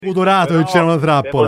odorato che c'era una trappola.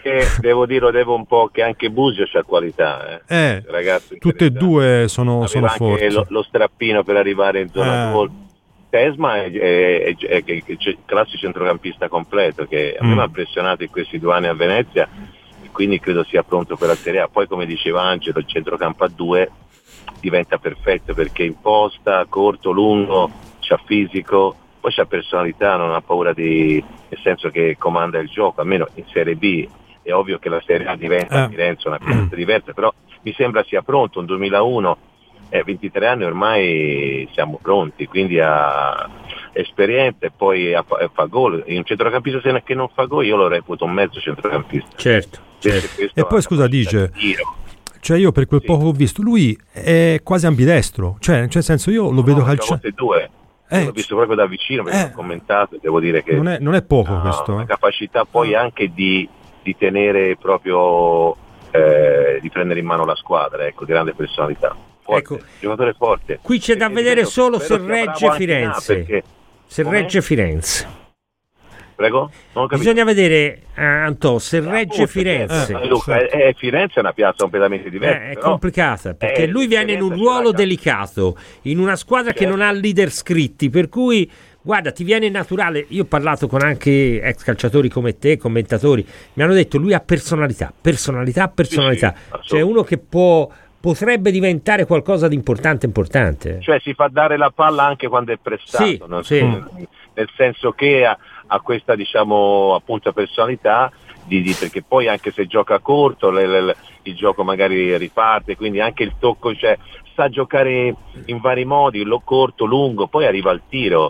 Devo un po' che anche Busio c'ha qualità. Ragazzi, tutte e due sono forti. Lo strappino per arrivare in zona gol. Tesma è classico centrocampista completo che a me mi ha impressionato in questi 2 anni a Venezia, e quindi credo sia pronto per la Serie A. Poi, come diceva Angelo, il centrocampo a 2 diventa perfetto perché imposta, corto, lungo, c'ha fisico, poi c'ha personalità, non ha paura nel senso che comanda il gioco, almeno in Serie B. È ovvio che la Serie A diventa a Firenze una piazza diversa, però mi sembra sia pronto. Un 2001, 23 anni ormai siamo pronti, quindi ha esperienza e poi fa gol. In un centrocampista che non fa gol io lo reputo un mezzo centrocampista. Certo. E poi scusa, dice, cioè io per quel poco che ho visto, lui è quasi ambidestro, cioè nel senso io lo vedo calciare. L'ho visto proprio da vicino perché ho commentato, devo dire che non è poco questo. Una capacità poi anche di tenere proprio di prendere in mano la squadra, ecco, di grande personalità. Forte, giocatore forte. Qui c'è da vedere solo se regge Firenze. Se regge Firenze. Prego? Bisogna vedere, Antò, se regge Firenze. Firenze è una piazza completamente diversa. È complicata, perché lui viene in un ruolo delicato, in una squadra che non ha leader scritti, per cui, guarda, ti viene naturale. Io ho parlato con anche ex calciatori come te, commentatori, mi hanno detto lui ha personalità. Sì, cioè uno che potrebbe diventare qualcosa di importante. Cioè si fa dare la palla anche quando è prestato, nel senso che ha questa, diciamo, appunto personalità perché poi anche se gioca corto il gioco magari riparte, quindi anche il tocco, cioè sa giocare in vari modi, corto, lungo, poi arriva al tiro.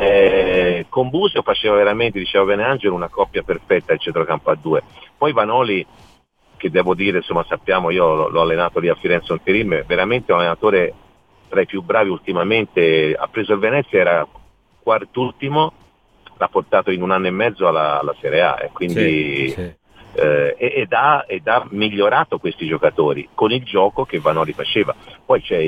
Con Busio faceva veramente, diceva bene Angelo, una coppia perfetta il centrocampo a 2. Poi Vanoli, che devo dire, insomma, sappiamo, io l'ho allenato lì a Firenze Interim, è veramente un allenatore tra i più bravi ultimamente. Ha preso il Venezia, era quart'ultimo, l'ha portato in 1 anno e mezzo alla Serie A, quindi ed ha migliorato questi giocatori con il gioco che Vanoli faceva. Poi c'è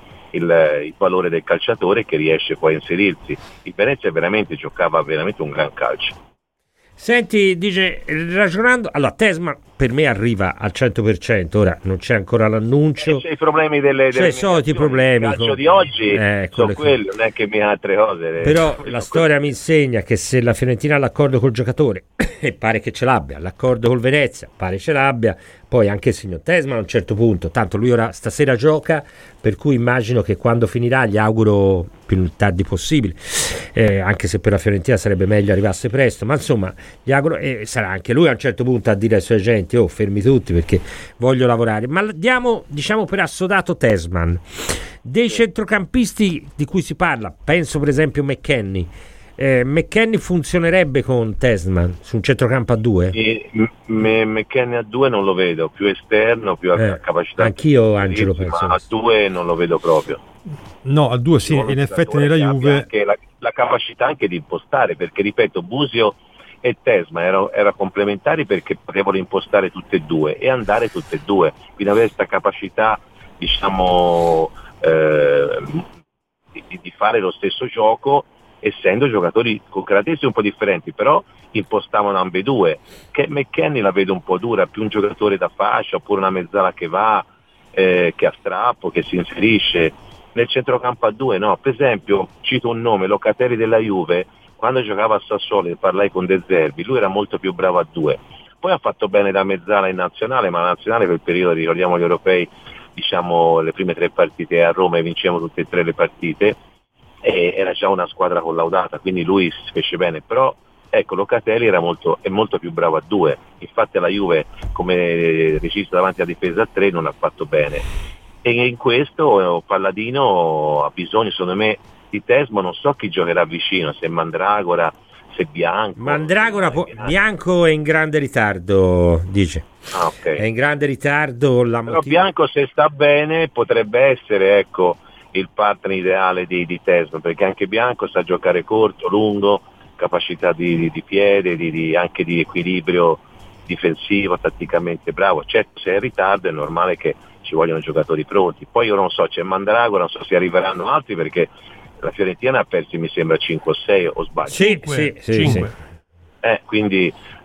il valore del calciatore che riesce poi a inserirsi. Il Venezia giocava veramente un gran calcio. Senti, dice, ragionando, allora Tesma per me arriva al 100%, ora non c'è ancora l'annuncio. C'è i problemi i soliti problemi. Il calcio di oggi sono quelli, non è che mi ha altre cose. Però la storia mi insegna che se la Fiorentina ha l'accordo col giocatore, e pare che ce l'abbia, l'accordo col Venezia, pare ce l'abbia, poi anche il signor Tesma a un certo punto, tanto lui ora stasera gioca, per cui immagino che quando finirà, gli auguro più tardi possibile, anche se per la Fiorentina sarebbe meglio arrivasse presto, ma insomma gli auguro, e sarà anche lui a un certo punto a dire ai suoi agenti: oh, fermi tutti perché voglio lavorare. Ma diamo, diciamo, per assodato Tesman. Dei centrocampisti di cui si parla, penso per esempio McKennie. McKennie funzionerebbe con Tesman su un centrocampo a 2? McKennie a 2 non lo vedo, più esterno, più a capacità. Anch'io, Angelo, penso. Ma a 2 non lo vedo proprio. No, a 2 sì, in effetti nella Juve anche la capacità anche di impostare, perché ripeto, Busio e Tesma erano complementari perché potevano impostare tutte e due e andare tutte e due, quindi avere questa capacità, diciamo, di fare lo stesso gioco, essendo giocatori con caratteristiche un po' differenti, però impostavano ambedue. Che McKennie la vedo un po' dura, più un giocatore da fascia oppure una mezzala che va, che a strappo, che si inserisce. Nel centrocampo a 2 no. Per esempio, cito un nome, Locatelli della Juve, quando giocava a Sassuolo e parlai con De Zerbi, lui era molto più bravo a 2. Poi ha fatto bene da mezzala in nazionale, ma la nazionale per il periodo, ricordiamo gli europei, diciamo le prime 3 partite a Roma e vincevamo tutte e 3 le partite, e era già una squadra collaudata, quindi lui si fece bene. Però ecco, Locatelli è molto più bravo a 2, infatti la Juve come regista davanti a difesa a 3 non ha fatto bene, e in questo Palladino ha bisogno, secondo me, di Tesma. Non so chi giocherà vicino, se Mandragora, se Bianco. Bianco è in grande ritardo, dice. Okay. È in grande ritardo. Però Bianco, se sta bene, potrebbe essere, ecco, il partner ideale di Tesma, perché anche Bianco sa giocare corto, lungo, capacità di piede, anche di equilibrio difensivo, tatticamente bravo. Certo, se è in ritardo è normale che ci vogliono giocatori pronti. Poi io non so, c'è Mandragora, non so se arriveranno altri, perché la Fiorentina ha persi, mi sembra, 5 o 6, o sbaglio? 5. Quindi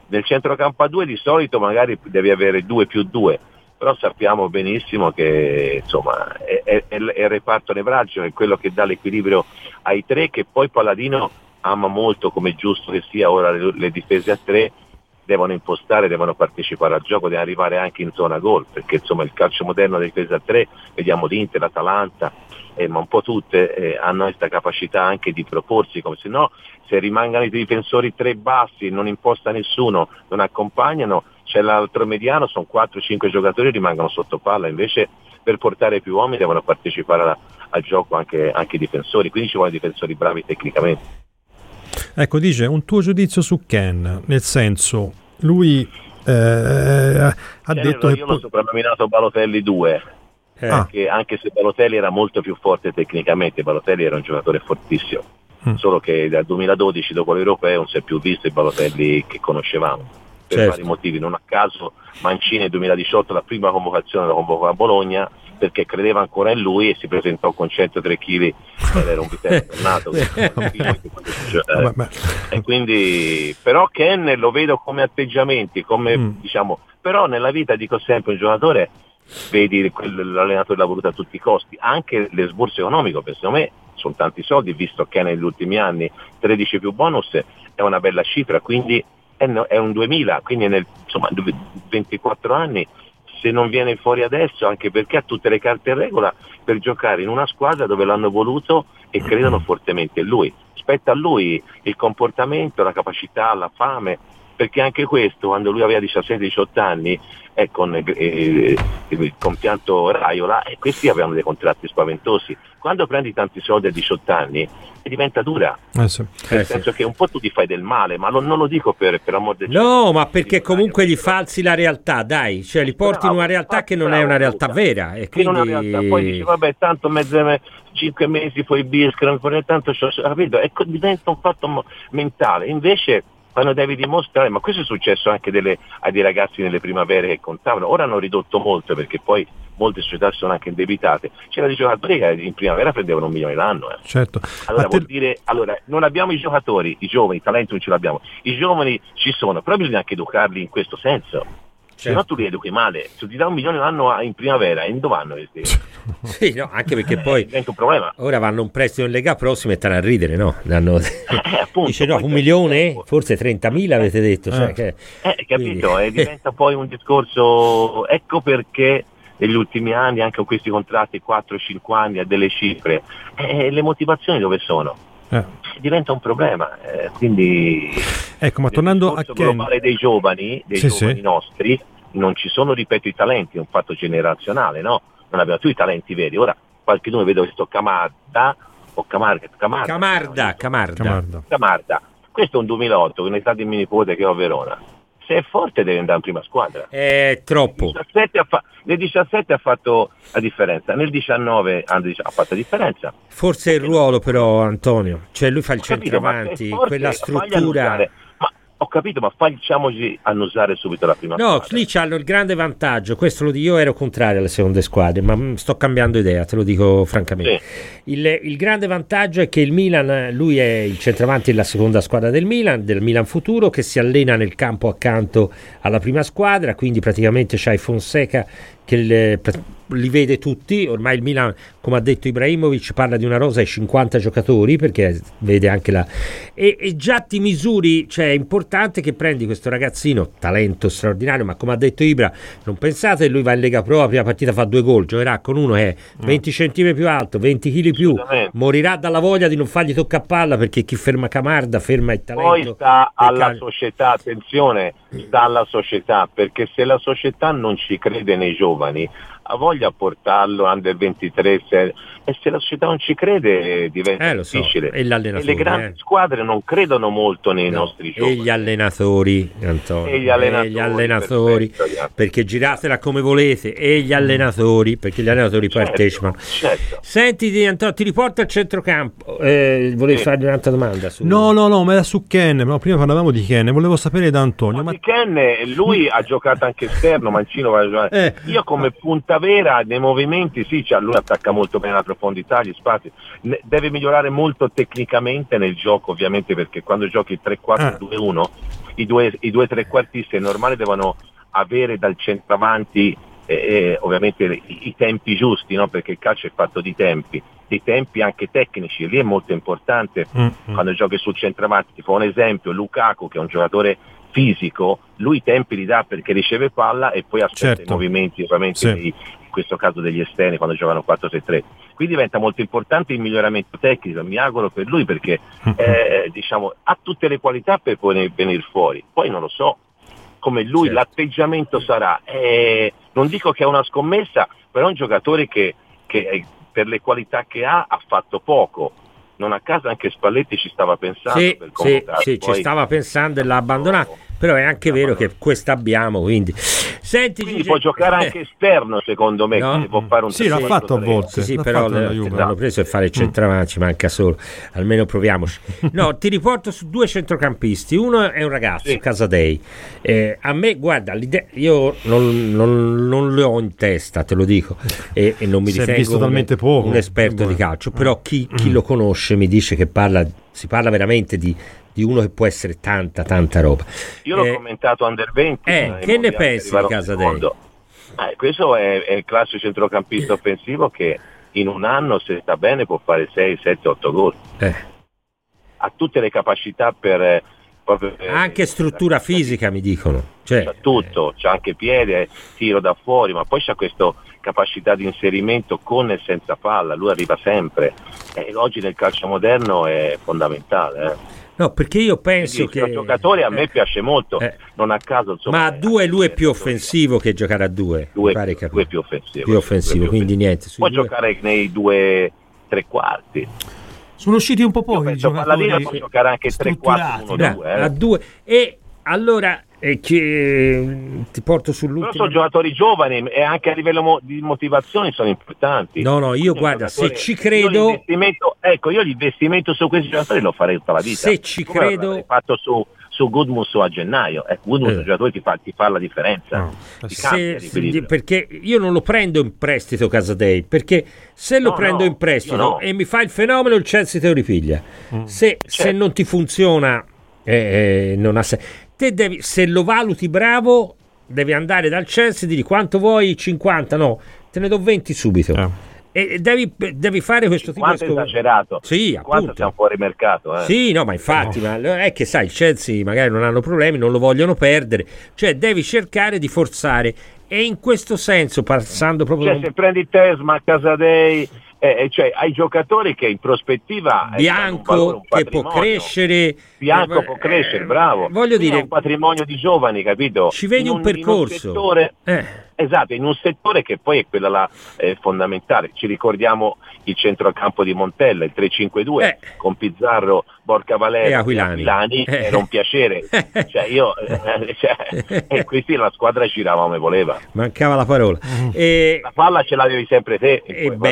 Nel centrocampo a 2 di solito magari devi avere 2+2, però sappiamo benissimo che insomma è il reparto nevralgico, è quello che dà l'equilibrio ai 3, che poi Palladino ama molto, come è giusto che sia. Ora le difese a 3 devono impostare, devono partecipare al gioco, devono arrivare anche in zona gol, perché insomma il calcio moderno delle difese a 3, vediamo l'Inter, l'Atalanta, ma un po' tutte hanno questa capacità anche di proporsi, come se no, se rimangano i difensori 3 bassi, non imposta nessuno, non accompagnano, c'è l'altro mediano, sono 4-5 giocatori, rimangono sotto palla. Invece per portare più uomini devono partecipare al gioco anche i difensori, quindi ci vogliono difensori bravi tecnicamente. Ecco, dice un tuo giudizio su Ken, nel senso, lui ha detto che... Io l'ho soprannominato Balotelli 2, anche se Balotelli era molto più forte tecnicamente, Balotelli era un giocatore fortissimo, solo che dal 2012, dopo l'Europeo, non si è più visto il Balotelli che conoscevamo, per vari motivi. Non a caso Mancini nel 2018, la prima convocazione la convocò a Bologna, perché credeva ancora in lui e si presentò con 103 kg, era un vitello tornato. E quindi, però Ken lo vedo come atteggiamenti, come diciamo, però nella vita dico sempre, un giocatore, vedi l'allenatore l'ha voluto a tutti i costi, anche l'esborso economico, perché secondo me sono tanti soldi, visto Ken negli ultimi anni, 13 più bonus è una bella cifra, quindi è un 2000, quindi nel 24 anni, se non viene fuori adesso, anche perché ha tutte le carte in regola per giocare in una squadra dove l'hanno voluto e credono fortemente in lui. Spetta a lui il comportamento, la capacità, la fame, perché anche questo, quando lui aveva 17-18 anni, con il compianto Raiola, e questi avevano dei contratti spaventosi. Quando prendi tanti soldi a 18 anni diventa dura, nel senso che un po' tu ti fai del male, ma non lo dico per amor del cielo. No, ma perché comunque gli falsi la realtà, dai, cioè li porti in una realtà che non è una realtà vera, e quindi... Una realtà. Poi dici, vabbè, tanto 5 mesi poi biscano, tanto capito? Diventa un fatto mentale. Invece quando devi dimostrare, ma questo è successo anche a dei ragazzi nelle primavere che contavano, ora hanno ridotto molto perché poi molte società sono anche indebitate, c'era dei giocatori che in primavera prendevano $1 milione l'anno. Certo. Allora vuol dire, non abbiamo i giocatori, i giovani, i talenti non ce l'abbiamo, i giovani ci sono, però bisogna anche educarli in questo senso. Se no tu li educhi male, se ti dà $1 milione l'anno in primavera, in dove vanno questi? Sì, no, anche perché poi diventa un problema. Ora vanno un prestito in Lega Pro, si mettono a ridere, no? Appunto, dice no, $1 milione? Forse 30.000 avete detto. Capito, diventa poi un discorso, ecco perché negli ultimi anni, anche con questi contratti 4-5 anni a delle cifre, le motivazioni dove sono? Diventa un problema, quindi ecco, ma tornando a globale dei giovani nostri, non ci sono, ripeto, i talenti, è un fatto generazionale, no? Non abbiamo più i talenti veri. Ora qualcuno vedo questo Camarda, questo è un 2008 con l'età di mio nipote che ho a Verona. Se è forte deve andare in prima squadra. È troppo. Nel 17 ha fatto la differenza, nel 19 ha fatto la differenza. Forse il ruolo però, Antonio, cioè lui fa il centravanti, quella struttura. Ho capito, ma facciamoci annusare subito la prima squadra. No, lì c'hanno il grande vantaggio, questo lo dico, io ero contrario alle seconde squadre, ma sto cambiando idea, te lo dico francamente. Sì. Il grande vantaggio è che il Milan, lui è il centravanti della seconda squadra del Milan futuro, che si allena nel campo accanto alla prima squadra, quindi praticamente c'hai Fonseca che li vede tutti. Ormai il Milan, come ha detto Ibrahimovic, parla di una rosa ai 50 giocatori, perché vede anche e già ti misuri, cioè è importante che prendi questo ragazzino, talento straordinario, ma come ha detto Ibra, non pensate che lui va in Lega Pro, la prima partita fa 2 gol, giocherà con uno che è 20 cm più alto, 20 kg più, morirà dalla voglia di non fargli tocca a palla, perché chi ferma Camarda ferma il talento. Poi sta alla società, attenzione, sta alla società, perché se la società non ci crede nei giovani, ha voglia a portarlo under 23, e se la società non ci crede diventa difficile. E le grandi squadre non credono molto nei nostri giovani. E gli allenatori, Antonio, e gli allenatori perfetto, perché giratela come volete, e gli allenatori, perché gli allenatori partecipano. Certo. Senti, Antonio, ti riporto al centrocampo. Volevi fargli un'altra domanda? No, ma era su Ken. No, prima parlavamo di Ken, volevo sapere da Antonio. Di Ken, lui ha giocato anche esterno, Mancino va a giocare. Io come punta vera nei movimenti, sì, cioè lui attacca molto bene la profondità, gli spazi, deve migliorare molto tecnicamente nel gioco, ovviamente, perché quando giochi 3-4-2-1 i due trequartisti è normale devono avere dal centravanti ovviamente i tempi giusti, no? Perché il calcio è fatto di tempi, dei tempi anche tecnici, lì è molto importante quando giochi sul centravanti. Ti fa un esempio, Lukaku, che è un giocatore fisico, lui i tempi li dà perché riceve palla e poi aspetta i movimenti, ovviamente in questo caso degli esterni quando giocano 4-3-3. Qui diventa molto importante il miglioramento tecnico, mi auguro per lui, perché diciamo ha tutte le qualità per poter venire fuori. Poi non lo so come lui l'atteggiamento sarà, non dico che è una scommessa, però è un giocatore che per le qualità che ha fatto poco. Non a caso anche Spalletti ci stava pensando per convocarlo. Sì, ci stava pensando e l'ha abbandonato, però è anche vero che questa abbiamo, quindi quindi può giocare anche esterno, secondo me, no? Può fare un l'ha fatto a volte, però l'hanno preso e fare il centravanti, ci manca solo, almeno proviamoci. No, ti riporto su due centrocampisti, uno è un ragazzo, Casadei, a me, guarda, io non le ho in testa, te lo dico, e non mi ritengo un esperto di calcio, però chi lo conosce mi dice che si parla veramente di uno che può essere tanta roba. Io l'ho commentato Under 20. Che ne pensi di Casadei? Questo è il classico centrocampista offensivo che in un anno, se sta bene, può fare 6, 7, 8 gol. Ha tutte le capacità per anche struttura fisica, mi dicono. C'ha tutto, c'ha anche piede, tiro da fuori, ma poi c'ha questa capacità di inserimento con e senza palla, lui arriva sempre. Oggi nel calcio moderno è fondamentale. No, perché io penso che il giocatore a me piace molto, non a caso. Insomma, ma a due lui è più offensivo che giocare a due. Due è più offensivo. Più offensivo, quindi niente. Può giocare nei 2 3/4. Sono usciti un po' pochi giocatori. La può giocare anche 3-4, 1-2. A due. E allora ti porto sull'ultimo. Però sono giocatori giovani e anche a livello di motivazione sono importanti. No, io guarda, se ci credo, io l'investimento su questi giocatori lo farei tutta la vita. Se ci credo, l'hai fatto su Gudmunds a gennaio. Gudmunds un giocatore ti fa la differenza. Perché io non lo prendo in prestito Casadei, perché se lo prendo in prestito e mi fa il fenomeno, il Chelsea te lo ripiglia. Se non ti funziona, non ha senso. Te devi, se lo valuti bravo, devi andare dal Chelsea e dire quanto vuoi, 50, no, te ne do 20 subito. E devi fare questo tipo di scommessa. Esagerato. Sì, appunto. Siamo fuori mercato. Sì, no, ma infatti, ma è che sai, il Chelsea magari non hanno problemi, non lo vogliono perdere, cioè devi cercare di forzare. E in questo senso, passando proprio... se prendi Tesma, Casadei... cioè hai giocatori che in prospettiva Bianco che può crescere, può crescere, bravo, voglio dire, è un patrimonio di giovani, capito? Ci vedi un percorso, in un settore, esatto, in un settore che poi è quella là fondamentale. Ci ricordiamo il centrocampo di Montella, il 3-5-2 con Pizzarro, Borca Valero e Aquilani, era un piacere. Cioè io e questi la squadra girava come voleva, mancava la parola. La palla ce l'avevi sempre te.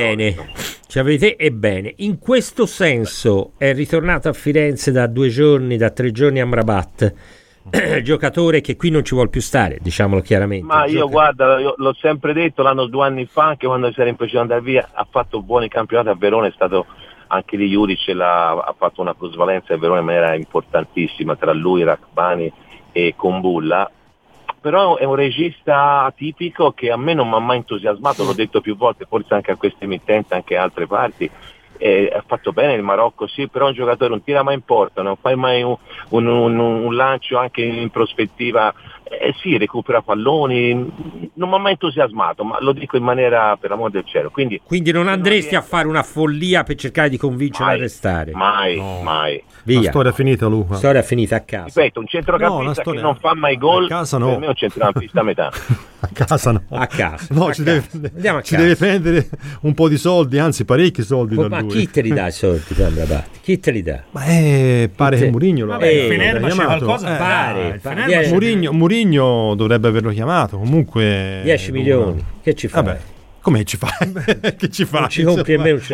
Ebbene, in questo senso è ritornato a Firenze da 2 giorni, da 3 giorni a Amrabat, giocatore che qui non ci vuole più stare, diciamolo chiaramente. Ma io guarda, l'ho sempre detto, l'anno 2 anni fa, anche quando si era impegnato ad andare via, ha fatto buoni campionati a Verona, è stato anche lì Juric ha fatto una plusvalenza a Verona in maniera importantissima, tra lui, Rachmani e Kumbulla. Però è un regista atipico che a me non mi ha mai entusiasmato, l'ho detto più volte, forse anche a questa emittente, anche a altre parti. Ha fatto bene il Marocco, sì, però un giocatore non tira mai in porta, non fai mai un lancio anche in prospettiva, sì, recupera palloni, non mi ha mai entusiasmato, ma lo dico in maniera, per l'amor del cielo. Quindi non andresti a fare una follia per cercare di convincere a restare? Mai. Via. La storia è finita, Luca. Storia finita a casa. Ripeto, un centrocampista che non fa mai gol, a casa no. Per me è un centrocampista a metà. A casa no. A casa. No, ci deve prendere un po' di soldi, anzi parecchi soldi da lui. Ma chi te li dà i soldi, Amrabat? Chi te li dà? Ma pare che Mourinho lo abbia chiamato. Pare. Mourinho dovrebbe averlo chiamato, comunque 10 milioni. Che ci fa? Vabbè. Come ci fai? Che ci fai? Ci compri a me un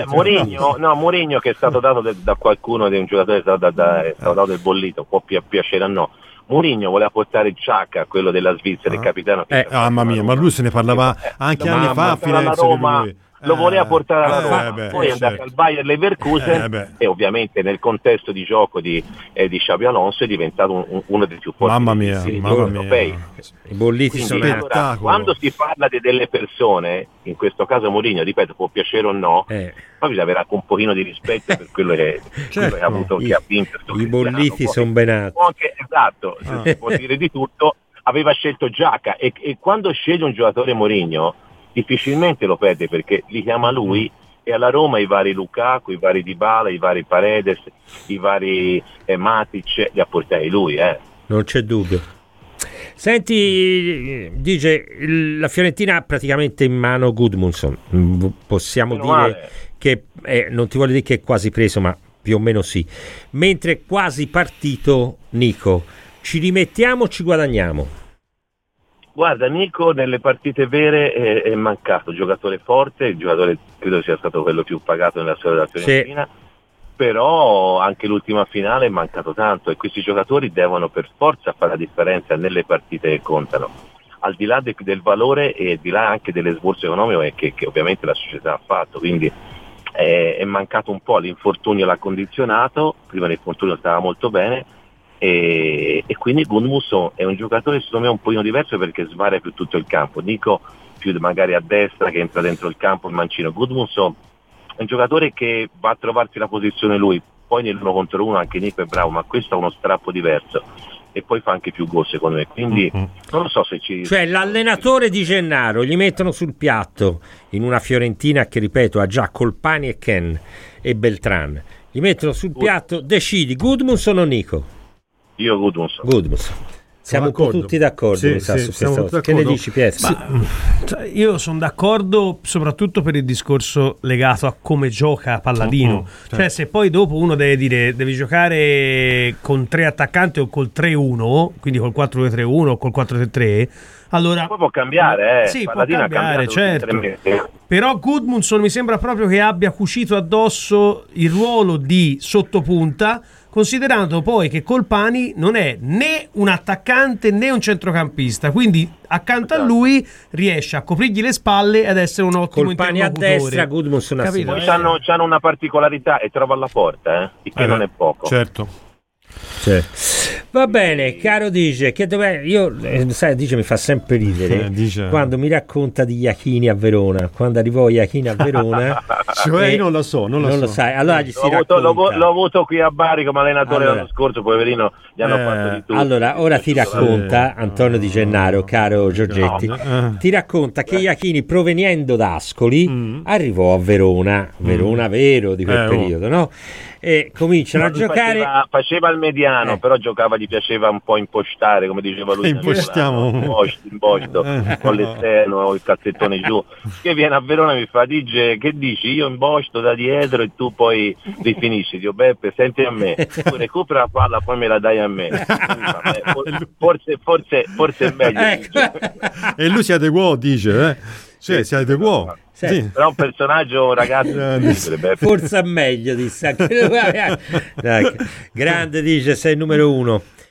Mourinho che è stato dato da qualcuno, di un giocatore è stato dato del bollito, può piacere o no. Mourinho voleva portare Xhaka, quello della Svizzera, il capitano. Mamma mia, ma lui se ne parlava anche anni fa a Firenze di lui. Lo voleva portare alla Roma, poi è andato al Bayer Leverkusen e ovviamente nel contesto di gioco di Xabi Alonso è diventato uno dei più forti europei. I bolliti sono allora, quando si parla di delle persone, in questo caso Mourinho, ripeto, può piacere o no, poi bisogna avere anche un pochino di rispetto per quello che ha avuto, che ha vinto. I bolliti sono benati. Esatto, si può dire di tutto. Aveva scelto Xhaka e quando sceglie un giocatore Mourinho difficilmente lo perde, perché li chiama lui, e alla Roma i vari Lukaku, i vari Dybala, i vari Paredes, i vari Matic li ha portati lui. Non c'è dubbio. Senti, dice, la Fiorentina ha praticamente in mano Gudmundsson, possiamo dire che non ti voglio dire che è quasi preso, ma più o meno sì, mentre quasi partito Nico. Ci rimettiamo o ci guadagniamo? Guarda, Nico nelle partite vere è mancato, giocatore forte, il giocatore credo sia stato quello più pagato nella storia della Fiorentina, però anche l'ultima finale è mancato tanto e questi giocatori devono per forza fare la differenza nelle partite che contano, al di là del valore e al di là anche dell'esborso economico che ovviamente la società ha fatto, quindi è mancato un po', l'infortunio l'ha condizionato, prima l'infortunio stava molto bene. E quindi Gudmundsson è un giocatore secondo me un pochino diverso perché svaria più tutto il campo. Nico più magari a destra che entra dentro il campo, il mancino. Gudmundsson è un giocatore che va a trovarsi la posizione lui, poi nell'1 contro 1 anche Nico è bravo, ma questo ha uno strappo diverso e poi fa anche più gol secondo me, quindi non lo so se cioè l'allenatore di Gennaro gli mettono sul piatto in una Fiorentina che ripeto ha già Colpani e Ken e Beltran, gli mettono sul piatto, decidi Gudmundsson o Nico? Io Gudmundsson. Siamo tutti d'accordo, mi sa, su questa cosa. Che ne dici, Pietro? Io sono d'accordo soprattutto per il discorso legato a come gioca Palladino. Cioè, se poi dopo uno deve dire devi giocare con 3 attaccanti o col 3-1, quindi col 4-2-3-1 o col 4-3-3, allora poi può cambiare, sì, può cambiare, certo. Però Gudmundsson mi sembra proprio che abbia cucito addosso il ruolo di sottopunta, considerando poi che Colpani non è né un attaccante né un centrocampista, quindi accanto a lui riesce a coprirgli le spalle ed essere un ottimo Colpani interlocutore. A destra, Gudmundsson a sinistra. Poi c'hanno una particolarità e trova alla porta, che non è poco. Certo. Va bene, caro Dice, che dov'è? Io sai, Dice mi fa sempre ridere quando mi racconta di Iachini a Verona, quando arrivò Iachini a Verona. Io non lo so, non lo sai. Allora gli si l'ho avuto qui a Bari come allenatore l'anno scorso, poverino, gli hanno fatto di tutto. Allora, ora ti racconta Antonio Di Gennaro, caro Giorgetti, ti racconta che Iachini proveniendo da Ascoli arrivò a Verona vero di quel periodo, no? E cominciano a giocare. Faceva il mediano, però giocava, gli piaceva un po' impostare, come diceva lui. Imposto con l'esterno, il calzettone giù. Che viene a Verona e mi fa: Dice, che dici? Io imposto da dietro e tu poi rifinisci. Dico: Beppe, senti a me, tu recupera la palla, poi me la dai a me. Forse è meglio. E lui si adeguò, dice, si adeguò. Sì. Però un personaggio, un ragazzo forse è meglio, disse anche lui. Grande, dice, sei il numero 1.